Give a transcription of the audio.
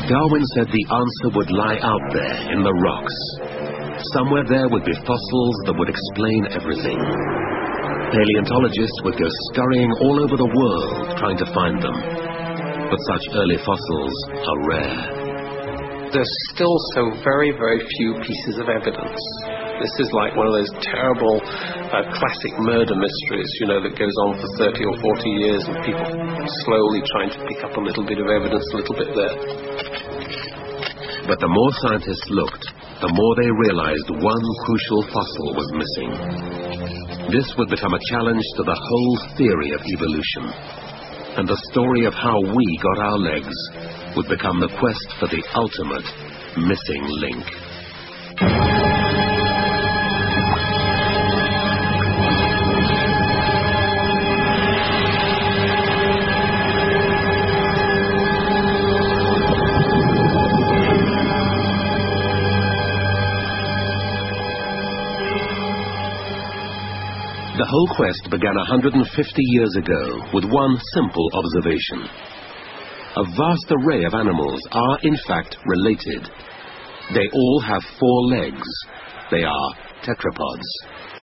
Darwin said the answer would lie out there in the rocks. Somewhere there would be fossils that would explain everything. Paleontologists would go scurrying all over the world trying to find them. But such early fossils are rare. There's still so very, very few pieces of evidence. This is like one of those terrible classic murder mysteries, that goes on for 30 or 40 years and people slowly trying to pick up a little bit of evidence, a little bit there. But the more scientists looked, the more they realized one crucial fossil was missing. This would become a challenge to the whole theory of evolution. And the story of how we got our legs would become the quest for the ultimate missing link. The whole quest began 150 years ago with one simple observation. A vast array of animals are in fact related. They all have 4 legs. They are tetrapods.